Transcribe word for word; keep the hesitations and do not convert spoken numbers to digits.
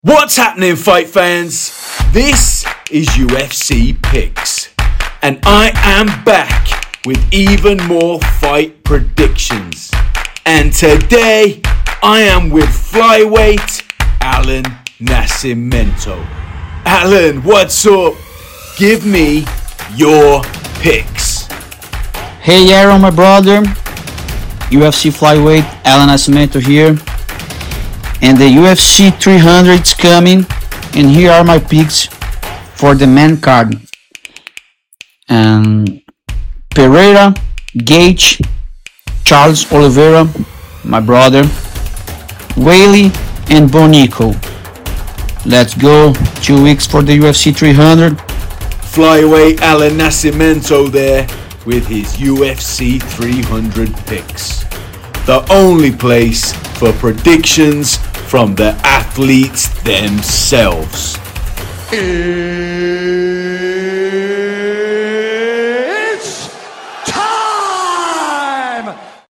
What's happening, fight fans? This is U F C Picks, and I am back with even more fight predictions. And today, I am with flyweight Alan Nascimento. Alan, what's up? Give me your picks. Hey Aaron, my brother. U F C flyweight Alan Nascimento here. And the U F C three hundred is coming, and here are my picks for the main card. And Pereira, Gage, Charles Oliveira, my brother, Weili, and Bonico. Let's go, two weeks for the U F C three hundred. Flyweight Alan Nascimento there with his U F C three hundred picks. The only place for predictions from the athletes themselves.